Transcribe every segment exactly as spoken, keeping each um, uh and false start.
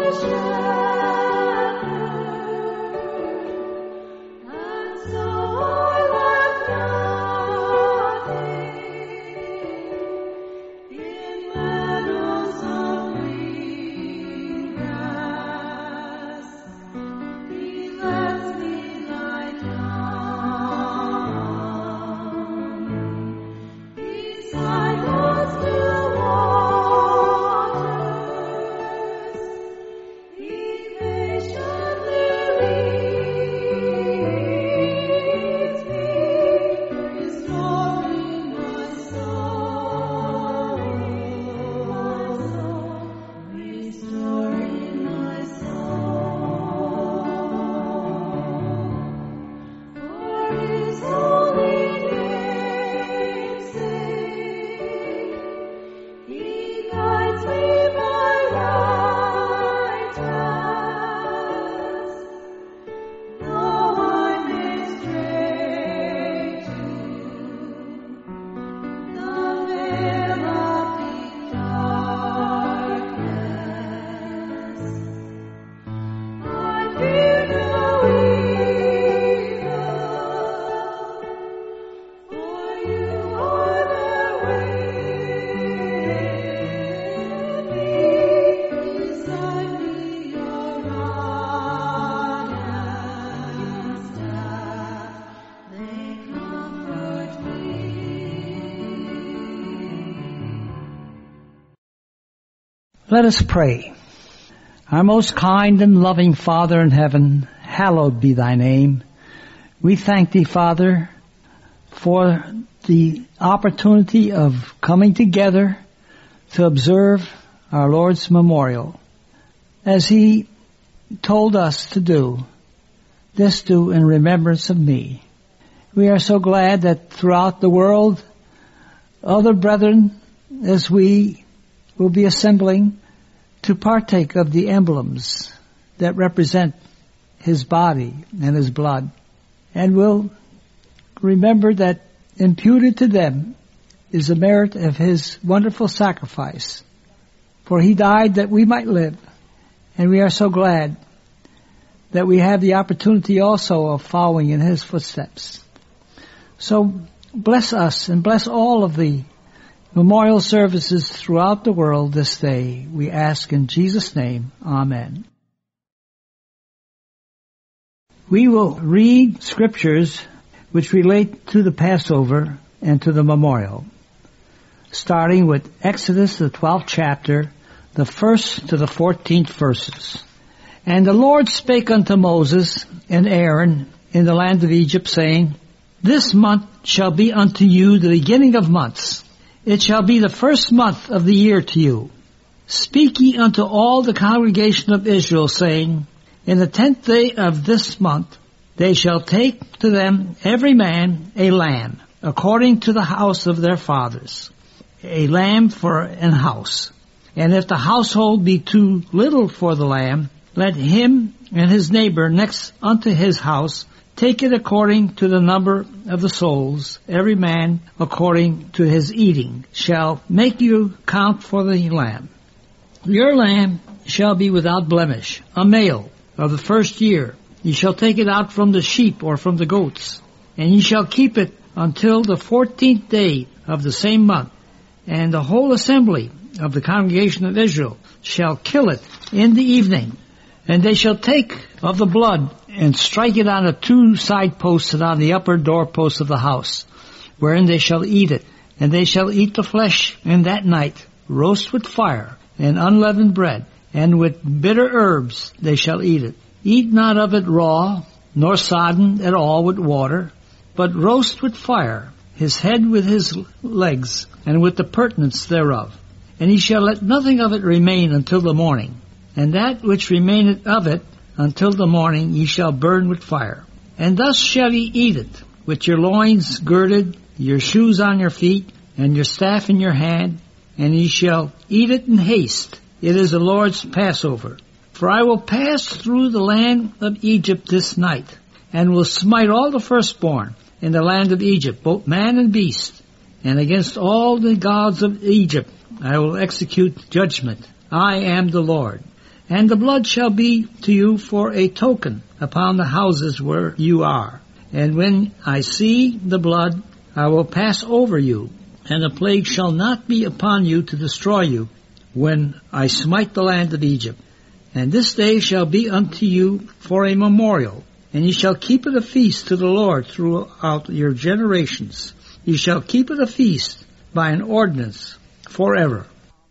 Let us pray. Our most kind and loving Father in heaven, hallowed be thy name. We thank thee, Father, for the opportunity of coming together to observe our Lord's memorial. As he told us to do, this do in remembrance of me. We are so glad that throughout the world, other brethren, as we will be assembling to partake of the emblems that represent his body and his blood. And we'll remember that imputed to them is the merit of his wonderful sacrifice. For he died that we might live. And we are so glad that we have the opportunity also of following in his footsteps. So bless us and bless all of the memorial services throughout the world this day. We ask in Jesus' name. Amen. We will read scriptures which relate to the Passover and to the memorial, starting with Exodus, the twelfth chapter, the first to the fourteenth verses. And the Lord spake unto Moses and Aaron in the land of Egypt, saying, This month shall be unto you the beginning of months. It shall be the first month of the year to you. Speak ye unto all the congregation of Israel, saying, In the tenth day of this month they shall take to them every man a lamb, according to the house of their fathers, a lamb for an house. And if the household be too little for the lamb, let him and his neighbor next unto his house take it according to the number of the souls, every man according to his eating, shall make you count for the lamb. Your lamb shall be without blemish, a male of the first year. Ye shall take it out from the sheep or from the goats, and ye shall keep it until the fourteenth day of the same month. And the whole assembly of the congregation of Israel shall kill it in the evening. And they shall take of the blood and strike it on the two side posts and on the upper doorposts of the house, wherein they shall eat it. And they shall eat the flesh in that night, roast with fire, and unleavened bread, and with bitter herbs they shall eat it. Eat not of it raw, nor sodden at all with water, but roast with fire, his head with his legs, and with the purtenance thereof. And ye shall let nothing of it remain until the morning. And that which remaineth of it until the morning ye shall burn with fire. And thus shall ye eat it, with your loins girded, your shoes on your feet, and your staff in your hand, and ye shall eat it in haste. It is the Lord's Passover. For I will pass through the land of Egypt this night, and will smite all the firstborn in the land of Egypt, both man and beast. And against all the gods of Egypt I will execute judgment. I am the Lord. And the blood shall be to you for a token upon the houses where you are. And when I see the blood, I will pass over you, and the plague shall not be upon you to destroy you, when I smite the land of Egypt. And this day shall be unto you for a memorial, and ye shall keep it a feast to the Lord throughout your generations. Ye shall keep it a feast by an ordinance forever.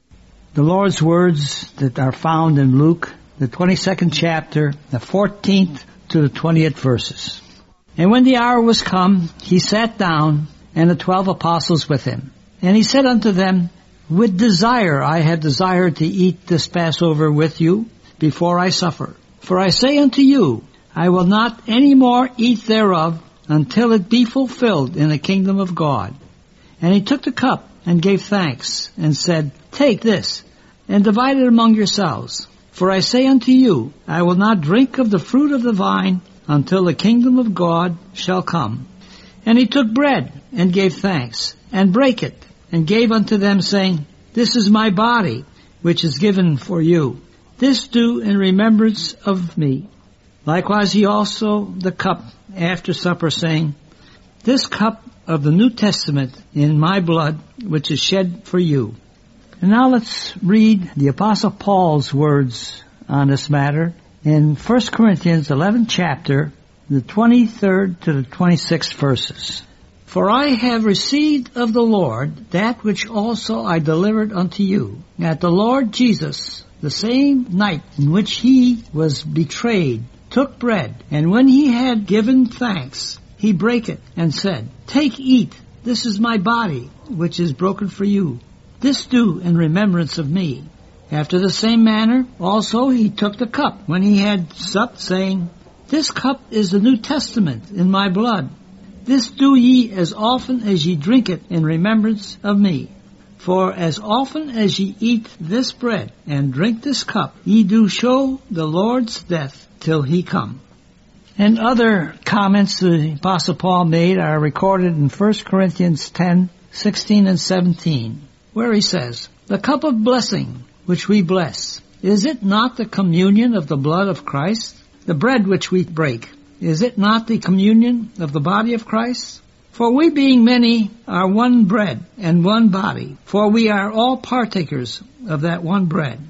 The Lord's words that are found in Luke, the twenty-second chapter, the fourteenth to the twentieth verses. And when the hour was come, he sat down, and the twelve apostles with him. And he said unto them, With desire I have desired to eat this Passover with you before I suffer. For I say unto you, I will not any more eat thereof until it be fulfilled in the kingdom of God. And he took the cup and gave thanks, and said, Take this, and divide it among yourselves. For I say unto you, I will not drink of the fruit of the vine until the kingdom of God shall come. And he took bread, and gave thanks, and brake it, and gave unto them, saying, This is my body, which is given for you. This do in remembrance of me. Likewise he also the cup after supper, saying, This cup of the New Testament in my blood, which is shed for you. And now let's read the Apostle Paul's words on this matter in First Corinthians eleventh chapter, the twenty-third to the twenty-sixth verses. For I have received of the Lord that which also I delivered unto you, that the Lord Jesus, the same night in which he was betrayed, took bread, and when he had given thanks, he brake it, and said, Take, eat, this is my body, which is broken for you. This do in remembrance of me. After the same manner also he took the cup, when he had supped, saying, This cup is the New Testament in my blood. This do ye as often as ye drink it in remembrance of me. For as often as ye eat this bread and drink this cup, ye do show the Lord's death till he come. And other comments the Apostle Paul made are recorded in First Corinthians ten, sixteen and seventeen, where he says, The cup of blessing which we bless, is it not the communion of the blood of Christ? The bread which we break, is it not the communion of the body of Christ? For we being many are one bread and one body, for we are all partakers of that one bread.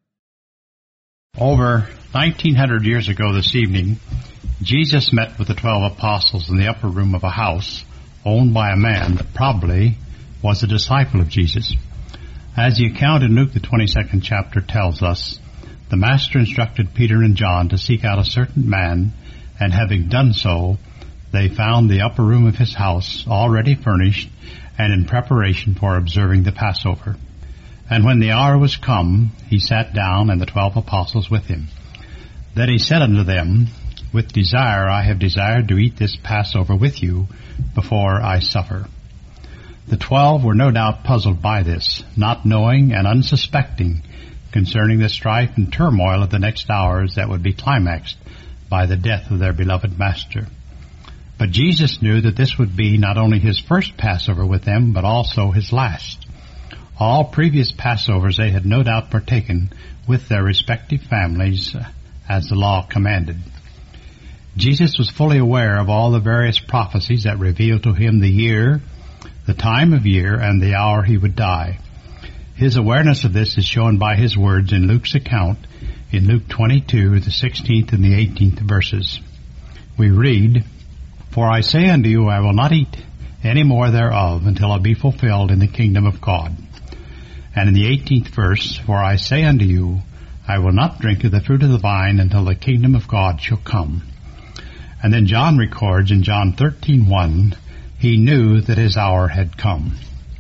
Over nineteen hundred years ago this evening, Jesus met with the twelve apostles in the upper room of a house owned by a man that probably was a disciple of Jesus. As the account in Luke the twenty-second chapter tells us, the Master instructed Peter and John to seek out a certain man, and having done so, they found the upper room of his house already furnished and in preparation for observing the Passover. And when the hour was come, he sat down, and the twelve apostles with him. Then he said unto them, With desire I have desired to eat this Passover with you before I suffer. The twelve were no doubt puzzled by this, not knowing and unsuspecting concerning the strife and turmoil of the next hours that would be climaxed by the death of their beloved Master. But Jesus knew that this would be not only his first Passover with them, but also his last. All previous Passovers they had no doubt partaken with their respective families as the law commanded. Jesus was fully aware of all the various prophecies that revealed to him the year, the time of year, and the hour he would die. His awareness of this is shown by his words in Luke's account in Luke twenty-two, the sixteenth and the eighteenth verses. We read, For I say unto you, I will not eat any more thereof until it be fulfilled in the kingdom of God. And in the eighteenth verse, For I say unto you, I will not drink of the fruit of the vine until the kingdom of God shall come. And then John records in John thirteen one, he knew that his hour had come.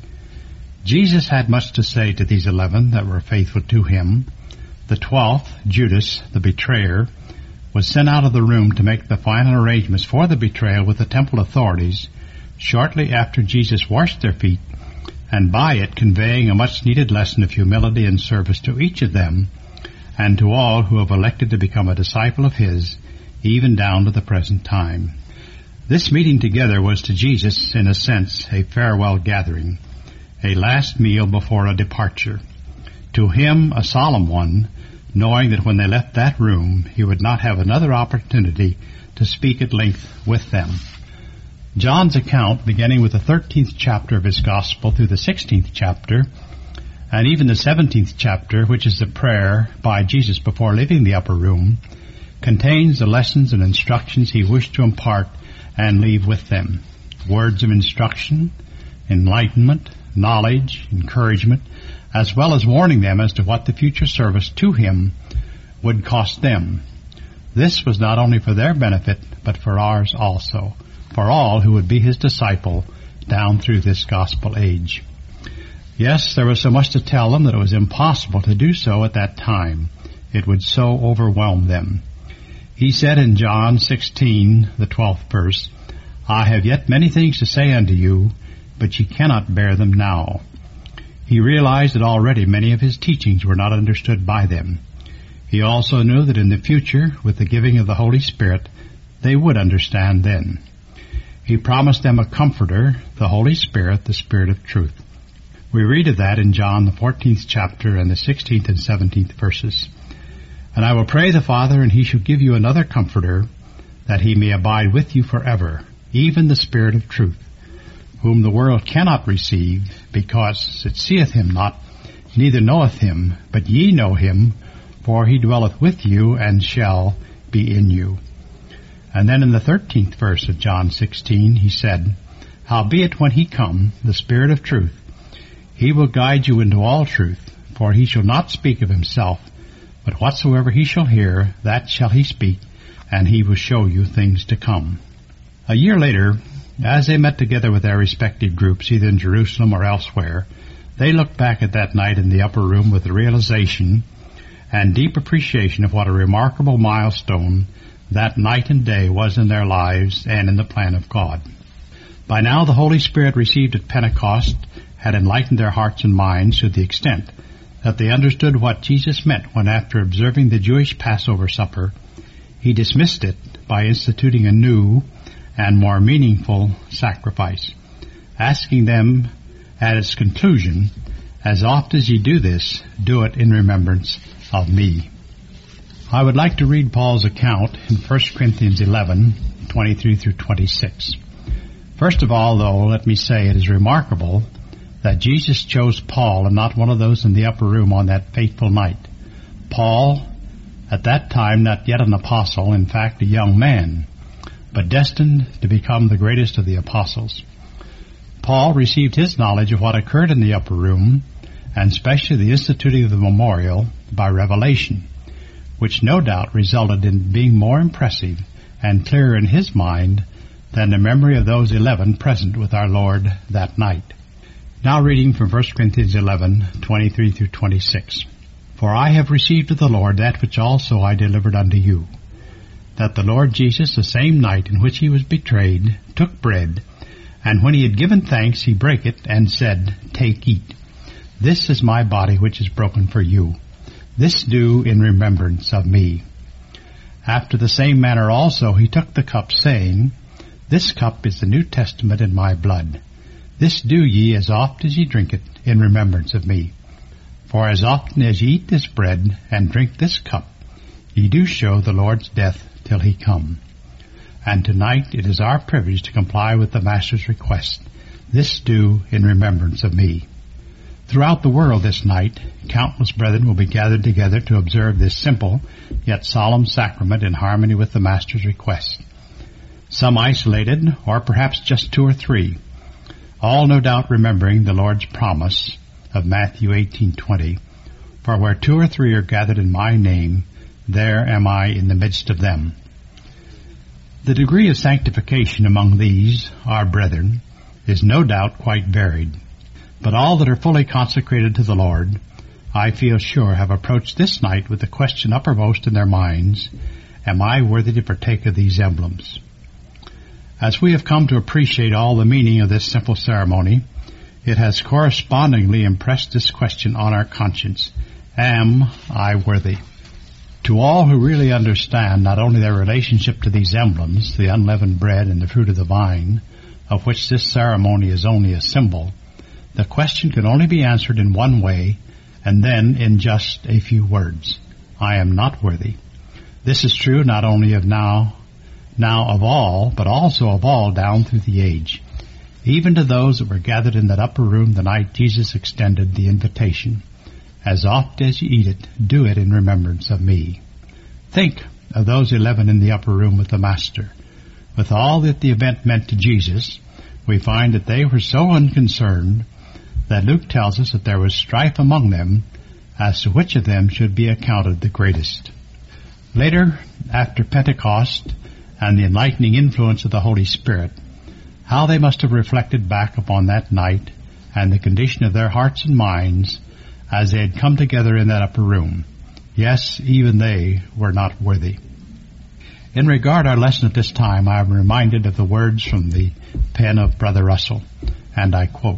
Jesus had much to say to these eleven that were faithful to him. The twelfth, Judas, the betrayer, was sent out of the room to make the final arrangements for the betrayal with the temple authorities shortly after Jesus washed their feet, and by it conveying a much-needed lesson of humility and service to each of them and to all who have elected to become a disciple of his, even down to the present time. This meeting together was to Jesus, in a sense, a farewell gathering, a last meal before a departure. To him, a solemn one, knowing that when they left that room, he would not have another opportunity to speak at length with them. John's account, beginning with the thirteenth chapter of his Gospel through the sixteenth chapter, and even the seventeenth chapter, which is the prayer by Jesus before leaving the upper room, contains the lessons and instructions he wished to impart and leave with them. Words of instruction, enlightenment, knowledge, encouragement, as well as warning them as to what the future service to him would cost them. This was not only for their benefit, but for ours also, for all who would be his disciple down through this gospel age. Yes, there was so much to tell them that it was impossible to do so at that time. It would so overwhelm them. He said in John sixteen, the twelfth verse, I have yet many things to say unto you, but ye cannot bear them now. He realized that already many of his teachings were not understood by them. He also knew that in the future, with the giving of the Holy Spirit, they would understand then. He promised them a comforter, the Holy Spirit, the Spirit of truth. We read of that in John, the fourteenth chapter, and the sixteenth and seventeenth verses. And I will pray the Father, and he shall give you another comforter, that he may abide with you forever, even the Spirit of truth, whom the world cannot receive, because it seeth him not, neither knoweth him, but ye know him, for he dwelleth with you, and shall be in you. And then in the thirteenth verse of John sixteen, he said, Howbeit when he come, the Spirit of truth, he will guide you into all truth, for he shall not speak of himself, but whatsoever he shall hear, that shall he speak, and he will show you things to come. A year later, as they met together with their respective groups, either in Jerusalem or elsewhere, they looked back at that night in the upper room with the realization and deep appreciation of what a remarkable milestone that night and day was in their lives and in the plan of God. By now the Holy Spirit received at Pentecost had enlightened their hearts and minds to the extent that they understood what Jesus meant when, after observing the Jewish Passover supper, he dismissed it by instituting a new and more meaningful sacrifice, asking them at its conclusion, As oft as ye do this, do it in remembrance of me. I would like to read Paul's account in First Corinthians eleven, twenty-three through twenty-six. First of all, though, let me say it is remarkable that Jesus chose Paul and not one of those in the upper room on that fateful night. Paul, at that time not yet an apostle, in fact a young man, but destined to become the greatest of the apostles. Paul received his knowledge of what occurred in the upper room, and especially the instituting of the memorial, by revelation, which no doubt resulted in being more impressive and clearer in his mind than the memory of those eleven present with our Lord that night. Now reading from First Corinthians eleven, twenty-three through twenty-six. For I have received of the Lord that which also I delivered unto you, that the Lord Jesus, the same night in which he was betrayed, took bread, and when he had given thanks, he brake it, and said, Take, eat. This is my body which is broken for you. This do in remembrance of me. After the same manner also he took the cup, saying, This cup is the New Testament in my blood. This do ye as oft as ye drink it in remembrance of me. For as often as ye eat this bread and drink this cup, ye do show the Lord's death till he come. And tonight it is our privilege to comply with the Master's request. This do in remembrance of me. Throughout the world this night, countless brethren will be gathered together to observe this simple yet solemn sacrament in harmony with the Master's request. Some isolated, or perhaps just two or three, all no doubt remembering the Lord's promise of Matthew eighteen twenty, For where two or three are gathered in my name, there am I in the midst of them. The degree of sanctification among these, our brethren, is no doubt quite varied. But all that are fully consecrated to the Lord, I feel sure, have approached this night with the question uppermost in their minds, Am I worthy to partake of these emblems? As we have come to appreciate all the meaning of this simple ceremony, it has correspondingly impressed this question on our conscience, Am I worthy? To all who really understand not only their relationship to these emblems, the unleavened bread and the fruit of the vine, of which this ceremony is only a symbol, the question can only be answered in one way, and then in just a few words. I am not worthy. This is true not only of now, now of all, but also of all down through the age, even to those that were gathered in that upper room the night Jesus extended the invitation. As oft as you eat it, do it in remembrance of me. Think of those eleven in the upper room with the Master. With all that the event meant to Jesus, we find that they were so unconcerned that Luke tells us that there was strife among them as to which of them should be accounted the greatest. Later, after Pentecost and the enlightening influence of the Holy Spirit, how they must have reflected back upon that night and the condition of their hearts and minds as they had come together in that upper room. Yes, even they were not worthy. In regard to our lesson at this time, I am reminded of the words from the pen of Brother Russell, and I quote,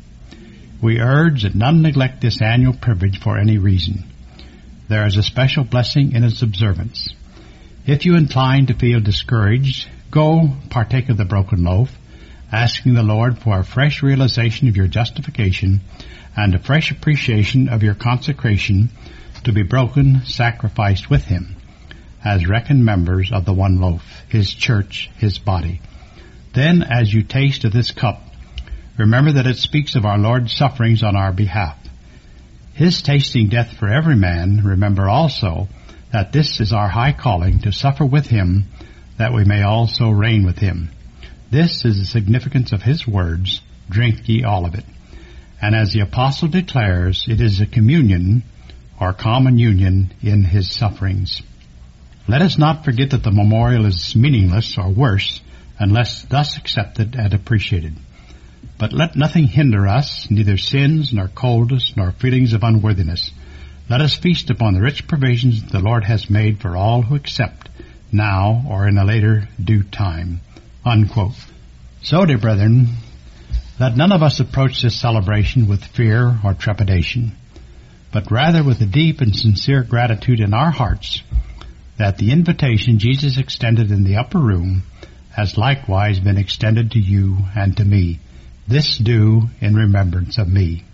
"We urge that none neglect this annual privilege for any reason. There is a special blessing in its observance. If you incline to feel discouraged, go partake of the broken loaf, asking the Lord for a fresh realization of your justification and a fresh appreciation of your consecration to be broken, sacrificed with Him, as reckoned members of the one loaf, His church, His body. Then, as you taste of this cup, remember that it speaks of our Lord's sufferings on our behalf. His tasting death for every man, remember also that this is our high calling, to suffer with Him, that we may also reign with Him. This is the significance of His words, drink ye all of it. And as the Apostle declares, it is a communion, or common union, in His sufferings. Let us not forget that the memorial is meaningless, or worse, unless thus accepted and appreciated. But let nothing hinder us, neither sins, nor coldness, nor feelings of unworthiness. Let us feast upon the rich provisions the Lord has made for all who accept, now or in a later due time." Unquote. So, dear brethren, let none of us approach this celebration with fear or trepidation, but rather with a deep and sincere gratitude in our hearts that the invitation Jesus extended in the upper room has likewise been extended to you and to me. This do in remembrance of me.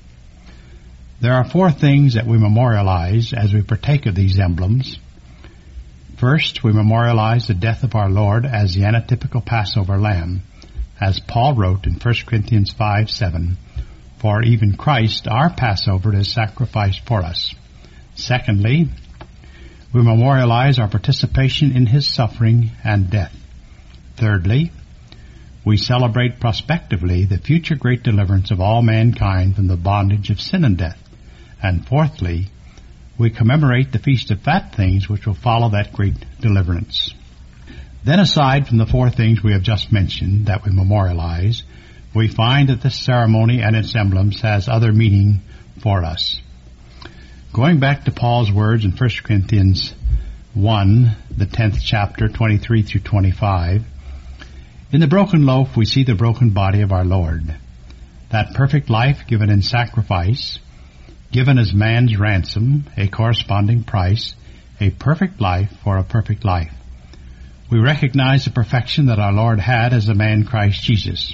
There are four things that we memorialize as we partake of these emblems. First, we memorialize the death of our Lord as the anatypical Passover lamb, as Paul wrote in First Corinthians five seven, "For even Christ, our Passover, is sacrificed for us." Secondly, we memorialize our participation in His suffering and death. Thirdly, we celebrate prospectively the future great deliverance of all mankind from the bondage of sin and death. And fourthly, we commemorate the Feast of Fat Things, which will follow that great deliverance. Then, aside from the four things we have just mentioned that we memorialize, we find that this ceremony and its emblems has other meaning for us. Going back to Paul's words in First Corinthians one, the tenth chapter, twenty-three through twenty-five, in the broken loaf we see the broken body of our Lord. That perfect life given in sacrifice, given as man's ransom, a corresponding price, a perfect life for a perfect life. We recognize the perfection that our Lord had as a man Christ Jesus.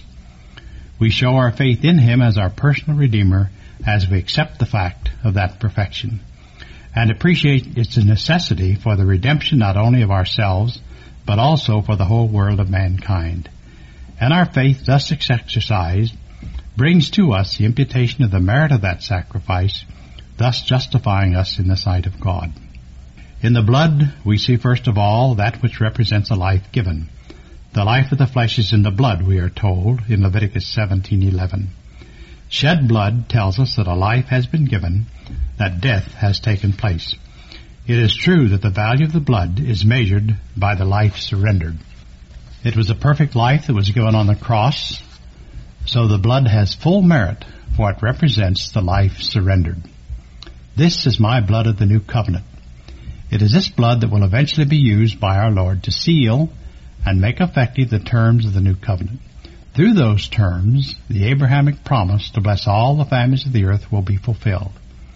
We show our faith in Him as our personal Redeemer as we accept the fact of that perfection and appreciate its necessity for the redemption not only of ourselves but also for the whole world of mankind. And our faith thus exercised brings to us the imputation of the merit of that sacrifice, thus justifying us in the sight of God. In the blood, we see first of all that which represents a life given. The life of the flesh is in the blood, we are told in Leviticus seventeen eleven. Shed blood tells us that a life has been given, that death has taken place. It is true that the value of the blood is measured by the life surrendered. It was a perfect life that was given on the cross, so the blood has full merit, for it represents the life surrendered. This is my blood of the new covenant. It is this blood that will eventually be used by our Lord to seal and make effective the terms of the new covenant. Through those terms, the Abrahamic promise to bless all the families of the earth will be fulfilled.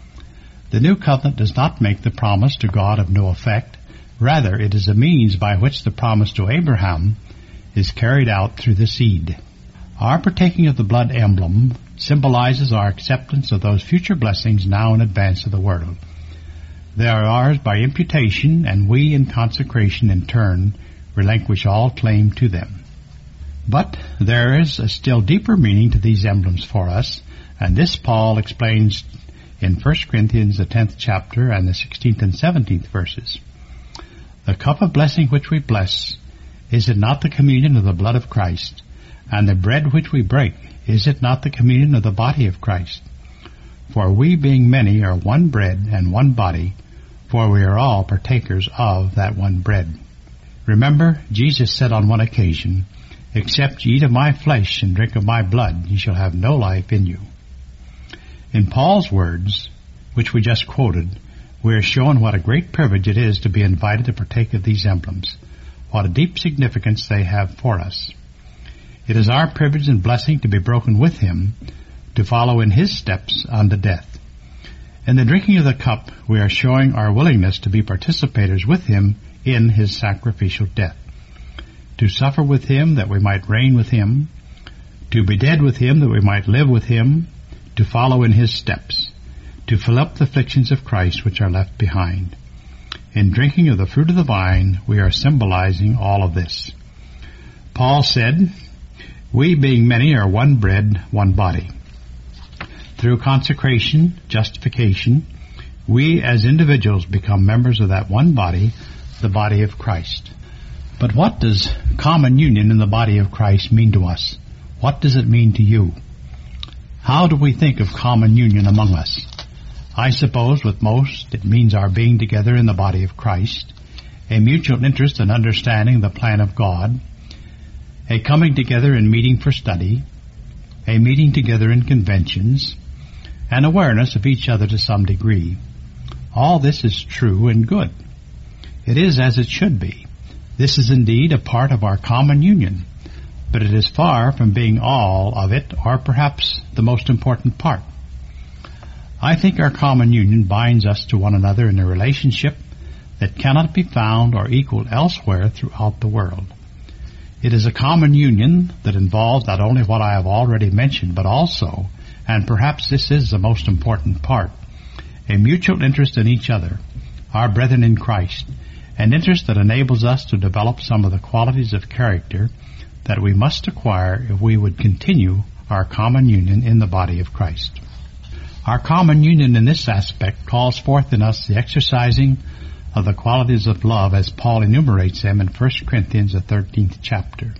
The new covenant does not make the promise to God of no effect. Rather, it is a means by which the promise to Abraham is carried out through the seed. Our partaking of the blood emblem symbolizes our acceptance of those future blessings now in advance of the world. They are ours by imputation, and we in consecration in turn relinquish all claim to them. But there is a still deeper meaning to these emblems for us, and this Paul explains in First Corinthians, the tenth chapter, and the sixteenth and seventeenth verses. The cup of blessing which we bless, is it not the communion of the blood of Christ? And the bread which we break, is it not the communion of the body of Christ? For we being many are one bread and one body, for we are all partakers of that one bread. Remember, Jesus said on one occasion, Except ye eat of my flesh and drink of my blood, ye shall have no life in you. In Paul's words, which we just quoted, we are shown what a great privilege it is to be invited to partake of these emblems, what a deep significance they have for us. It is our privilege and blessing to be broken with him, to follow in his steps unto death. In the drinking of the cup, we are showing our willingness to be participators with him in his sacrificial death, to suffer with him that we might reign with him, to be dead with him that we might live with him, to follow in his steps, to fill up the afflictions of Christ which are left behind. In drinking of the fruit of the vine, we are symbolizing all of this. Paul said, We being many are one bread, one body. Through consecration, justification, we as individuals become members of that one body, the body of Christ. But what does common union in the body of Christ mean to us? What does it mean to you? How do we think of common union among us? I suppose with most it means our being together in the body of Christ, a mutual interest in understanding the plan of God, a coming together in meeting for study, a meeting together in conventions, an awareness of each other to some degree. All this is true and good. It is as it should be. This is indeed a part of our common union, but it is far from being all of it, or perhaps the most important part. I think our common union binds us to one another in a relationship that cannot be found or equaled elsewhere throughout the world. It is a common union that involves not only what I have already mentioned, but also, and perhaps this is the most important part, a mutual interest in each other, our brethren in Christ, an interest that enables us to develop some of the qualities of character that we must acquire if we would continue our common union in the body of Christ. Our common union in this aspect calls forth in us the exercising of the qualities of love as Paul enumerates them in First Corinthians, the thirteenth chapter.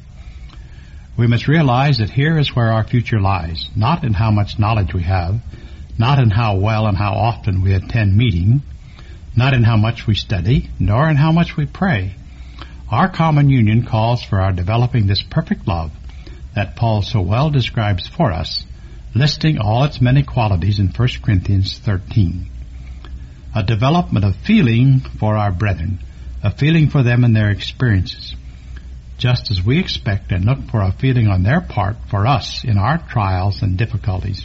We must realize that here is where our future lies, not in how much knowledge we have, not in how well and how often we attend meeting, not in how much we study, nor in how much we pray. Our common union calls for our developing this perfect love that Paul so well describes for us, listing all its many qualities in First Corinthians thirteen. A development of feeling for our brethren, a feeling for them and their experiences, just as we expect and look for a feeling on their part for us in our trials and difficulties.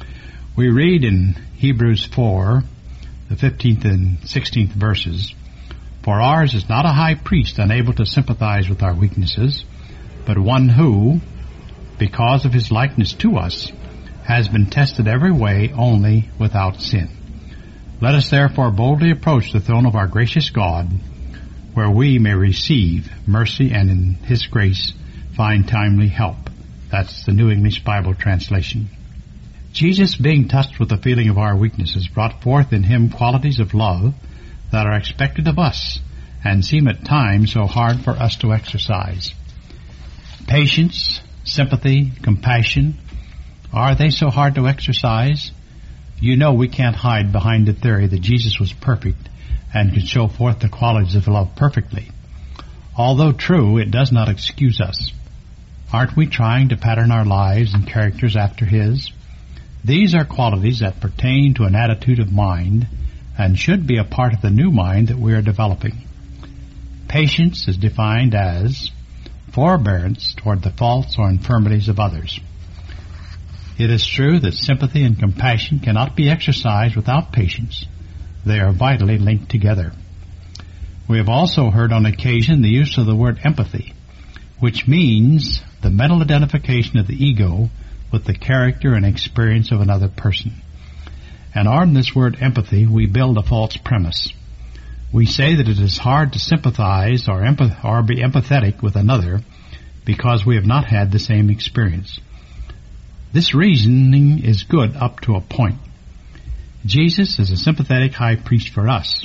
We read in Hebrews four, the fifteenth and sixteenth verses, For ours is not a high priest unable to sympathize with our weaknesses, but one who, because of his likeness to us, has been tested every way, only without sin. Let us therefore boldly approach the throne of our gracious God, where we may receive mercy and in his grace find timely help. That's the New English Bible translation. Jesus, being touched with the feeling of our weaknesses, brought forth in him qualities of love that are expected of us and seem at times so hard for us to exercise. Patience, sympathy, compassion, are they so hard to exercise? You know we can't hide behind the theory that Jesus was perfect and could show forth the qualities of love perfectly. Although true, it does not excuse us. Aren't we trying to pattern our lives and characters after his? These are qualities that pertain to an attitude of mind and should be a part of the new mind that we are developing. Patience is defined as forbearance toward the faults or infirmities of others. It is true that sympathy and compassion cannot be exercised without patience. They are vitally linked together. We have also heard on occasion the use of the word empathy, which means the mental identification of the ego with the character and experience of another person. And on this word empathy, we build a false premise. We say that it is hard to sympathize or, empath- or be empathetic with another because we have not had the same experience. This reasoning is good up to a point. Jesus is a sympathetic high priest for us,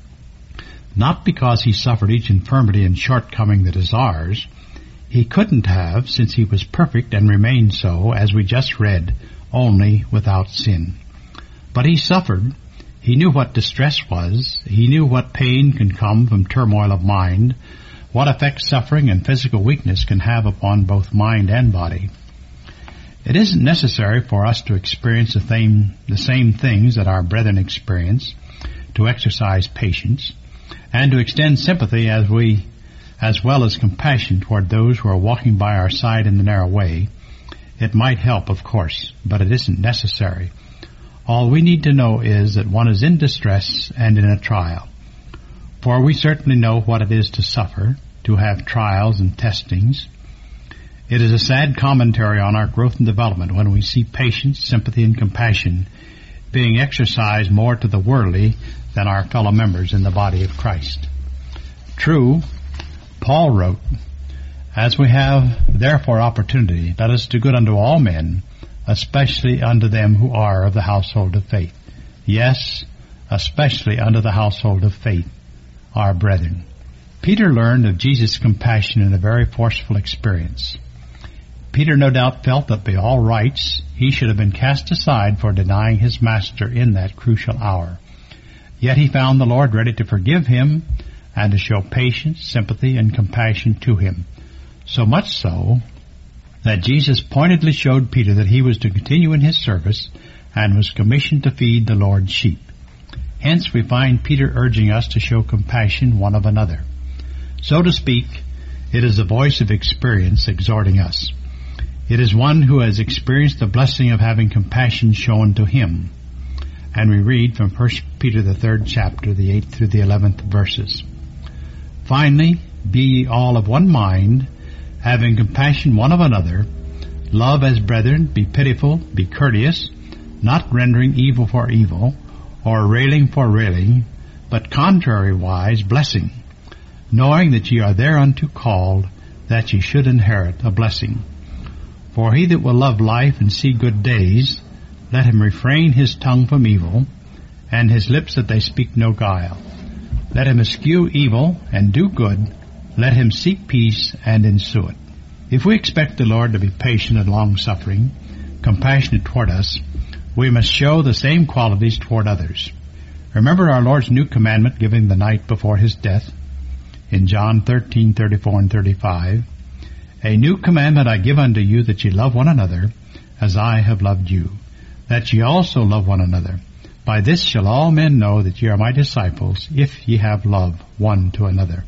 not because he suffered each infirmity and shortcoming that is ours. He couldn't have, since he was perfect and remained so, as we just read, only without sin. But he suffered. He knew what distress was. He knew what pain can come from turmoil of mind, what effect suffering and physical weakness can have upon both mind and body. It isn't necessary for us to experience the same, the same things that our brethren experience, to exercise patience, and to extend sympathy as we, as well as compassion toward those who are walking by our side in the narrow way. It might help, of course, but it isn't necessary. All we need to know is that one is in distress and in a trial. For we certainly know what it is to suffer, to have trials and testings. It is a sad commentary on our growth and development when we see patience, sympathy, and compassion being exercised more to the worldly than our fellow members in the body of Christ. True, Paul wrote, "As we have therefore opportunity, let us do good unto all men, especially unto them who are of the household of faith." Yes, especially unto the household of faith, our brethren. Peter learned of Jesus' compassion in a very forceful experience. Peter no doubt felt that by all rights he should have been cast aside for denying his master in that crucial hour. Yet he found the Lord ready to forgive him and to show patience, sympathy, and compassion to him. So much so that Jesus pointedly showed Peter that he was to continue in his service and was commissioned to feed the Lord's sheep. Hence we find Peter urging us to show compassion one of another. So to speak, it is the voice of experience exhorting us. It is one who has experienced the blessing of having compassion shown to him. And we read from First Peter, the third chapter, the eighth through the eleventh verses. "Finally, be ye all of one mind, having compassion one of another. Love as brethren, be pitiful, be courteous, not rendering evil for evil, or railing for railing, but contrariwise blessing, knowing that ye are thereunto called, that ye should inherit a blessing. For he that will love life and see good days, let him refrain his tongue from evil, and his lips that they speak no guile. Let him eschew evil and do good, let him seek peace and ensue it." If we expect the Lord to be patient and long-suffering, compassionate toward us, we must show the same qualities toward others. Remember our Lord's new commandment given the night before his death in John thirteen, thirty-four and thirty-five. "A new commandment I give unto you, that ye love one another, as I have loved you, that ye also love one another. By this shall all men know that ye are my disciples, if ye have love one to another."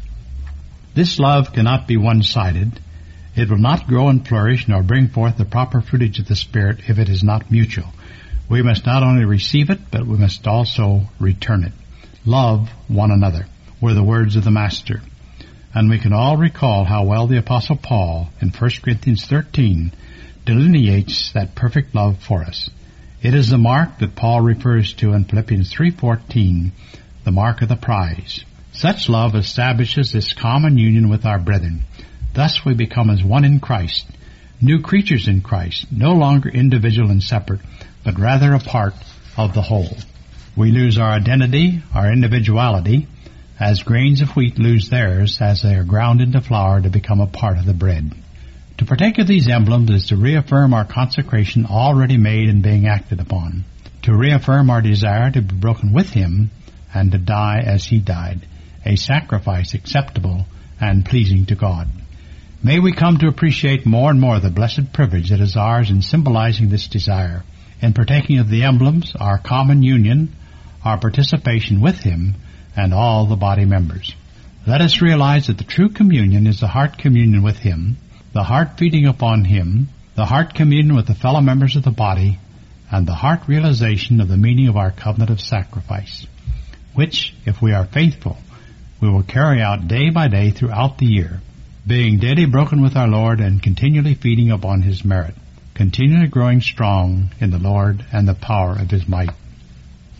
This love cannot be one-sided. It will not grow and flourish, nor bring forth the proper fruitage of the Spirit, if it is not mutual. We must not only receive it, but we must also return it. "Love one another," were the words of the Master. And we can all recall how well the Apostle Paul, in First Corinthians thirteen, delineates that perfect love for us. It is the mark that Paul refers to in Philippians three fourteen, the mark of the prize. Such love establishes this common union with our brethren. Thus we become as one in Christ, new creatures in Christ, no longer individual and separate, but rather a part of the whole. We lose our identity, our individuality, as grains of wheat lose theirs as they are ground into flour to become a part of the bread. To partake of these emblems is to reaffirm our consecration already made and being acted upon, to reaffirm our desire to be broken with him and to die as he died, a sacrifice acceptable and pleasing to God. May we come to appreciate more and more the blessed privilege that is ours in symbolizing this desire, in partaking of the emblems, our common union, our participation with him, and all the body members. Let us realize that the true communion is the heart communion with him, the heart feeding upon him, the heart communion with the fellow members of the body, and the heart realization of the meaning of our covenant of sacrifice, which, if we are faithful, we will carry out day by day throughout the year, being daily broken with our Lord and continually feeding upon his merit, continually growing strong in the Lord and the power of his might.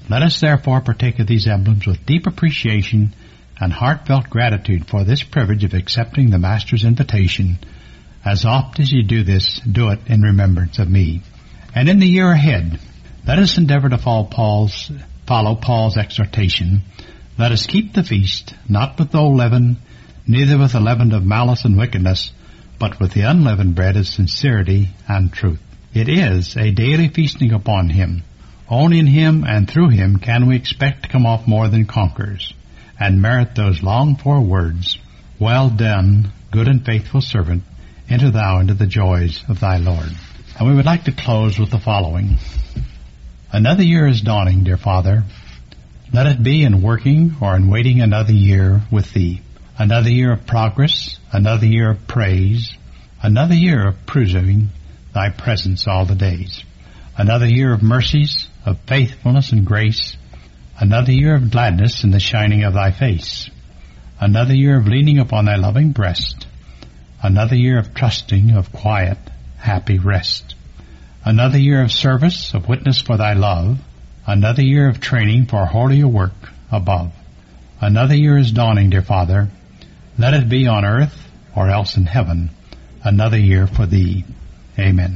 Let us therefore partake of these emblems with deep appreciation and heartfelt gratitude for this privilege of accepting the Master's invitation. As oft as you do this, do it in remembrance of me. And in the year ahead, let us endeavor to follow Paul's, follow Paul's exhortation. Let us keep the feast, not with old leaven, neither with the leaven of malice and wickedness, but with the unleavened bread of sincerity and truth. It is a daily feasting upon him. Only in him and through him can we expect to come off more than conquerors, and merit those longed-for words, "Well done, good and faithful servant, enter thou into the joys of thy Lord." And we would like to close with the following. Another year is dawning, dear Father. Let it be in working or in waiting another year with Thee. Another year of progress, another year of praise, another year of preserving Thy presence all the days. Another year of mercies, of faithfulness and grace. Another year of gladness in the shining of Thy face. Another year of leaning upon Thy loving breast. Another year of trusting, of quiet, happy rest. Another year of service, of witness for Thy love. Another year of training for holier work above. Another year is dawning, dear Father. Let it be on earth or else in heaven. Another year for Thee. Amen.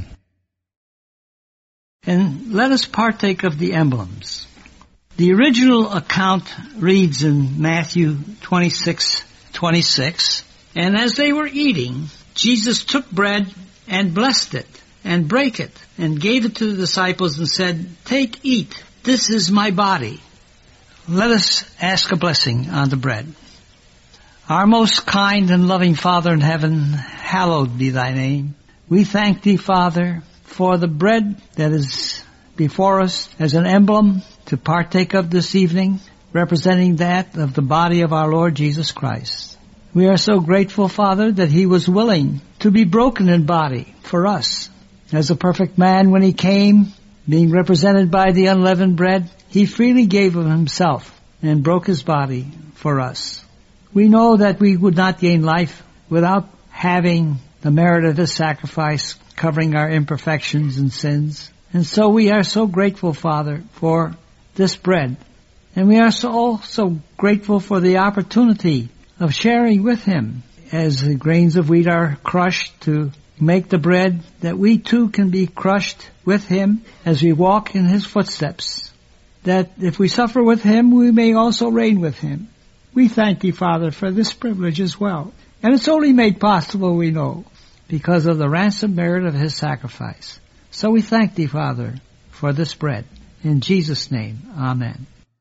And let us partake of the emblems. The original account reads in Matthew twenty-six twenty-six, "And as they were eating, Jesus took bread and blessed it, and brake it, and gave it to the disciples, and said, 'Take, eat, this is my body.'" Let us ask a blessing on the bread. Our most kind and loving Father in heaven, hallowed be Thy name. We thank Thee, Father, for the bread that is before us as an emblem to partake of this evening, representing that of the body of our Lord Jesus Christ. We are so grateful, Father, that He was willing to be broken in body for us. As a perfect man, when He came, being represented by the unleavened bread, He freely gave of Himself and broke His body for us. We know that we would not gain life without having the merit of His sacrifice covering our imperfections and sins. And so we are so grateful, Father, for this bread. And we are so also grateful for the opportunity of sharing with Him as the grains of wheat are crushed to make the bread, that we too can be crushed with Him as we walk in His footsteps. That if we suffer with Him, we may also reign with Him. We thank Thee, Father, for this privilege as well. And it's only made possible, we know, because of the ransom merit of His sacrifice. So we thank Thee, Father, for this bread. In Jesus' name, amen.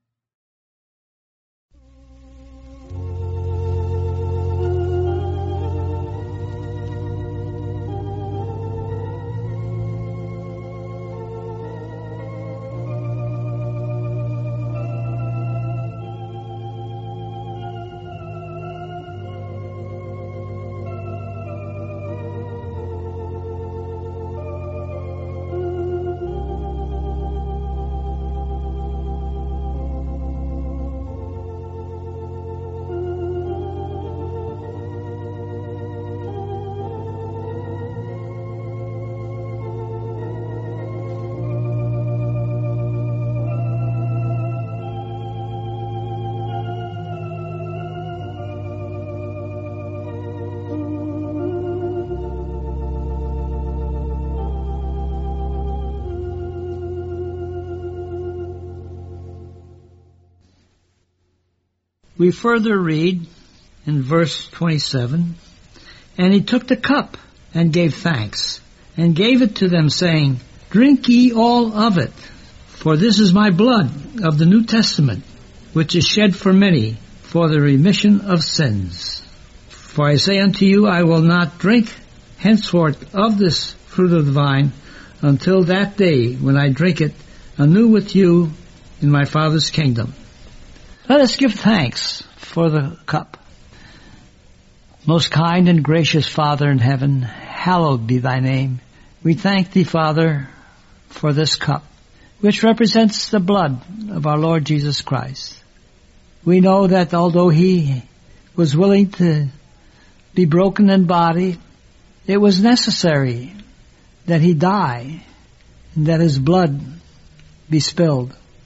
We further read in verse twenty-seven, "And He took the cup and gave thanks, and gave it to them, saying, 'Drink ye all of it, for this is my blood of the New Testament, which is shed for many for the remission of sins. For I say unto you, I will not drink henceforth of this fruit of the vine until that day when I drink it anew with you in my Father's kingdom.'" Let us give thanks for the cup. Most kind and gracious Father in heaven, hallowed be Thy name. We thank Thee, Father, for this cup, which represents the blood of our Lord Jesus Christ. We know that although He was willing to be broken in body, it was necessary that He die and that His blood be spilled.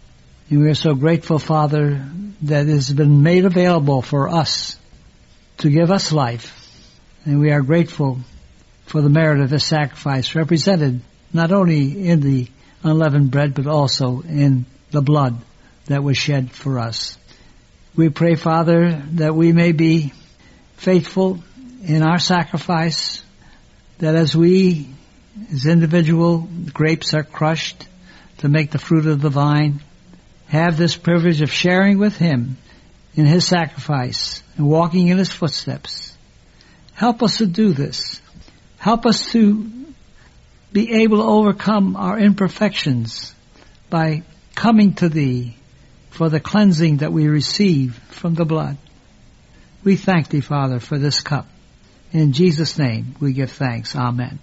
And we are so grateful, Father, that it has been made available for us to give us life. And we are grateful for the merit of His sacrifice, represented not only in the unleavened bread, but also in the blood that was shed for us. We pray, Father, that we may be faithful in our sacrifice, that as we, as individual grapes are crushed to make the fruit of the vine, have this privilege of sharing with Him in His sacrifice and walking in His footsteps. Help us to do this. Help us to be able to overcome our imperfections by coming to Thee for the cleansing that we receive from the blood. We thank Thee, Father, for this cup. In Jesus' name we give thanks. Amen.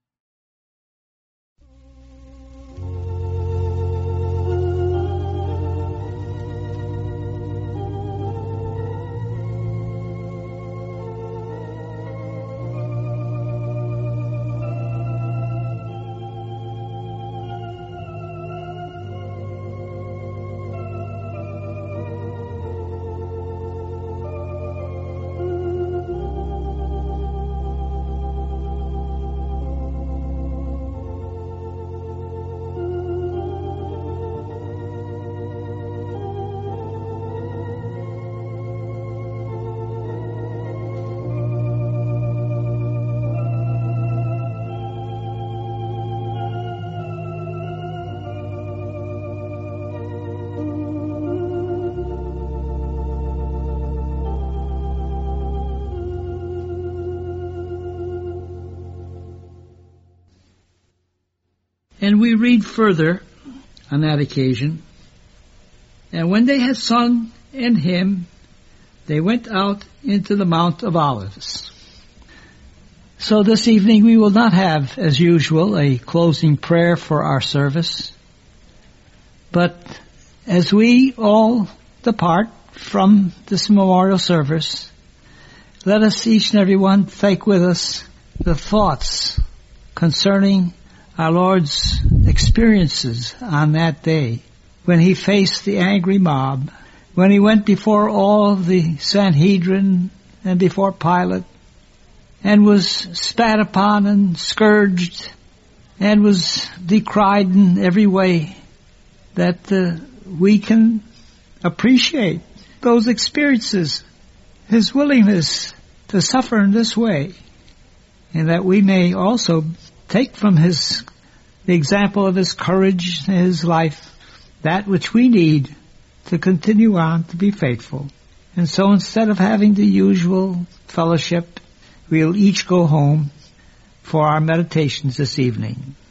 And we read further on that occasion, and when they had sung an hymn, they went out into the Mount of Olives. So this evening we will not have, as usual, a closing prayer for our service, but as we all depart from this memorial service, let us each and every one take with us the thoughts concerning our Lord's experiences on that day when He faced the angry mob, when He went before all the Sanhedrin and before Pilate and was spat upon and scourged and was decried in every way that uh, we can appreciate those experiences, His willingness to suffer in this way, and that we may also take from His, the example of His courage and His life, that which we need to continue on to be faithful. And so instead of having the usual fellowship, we'll each go home for our meditations this evening.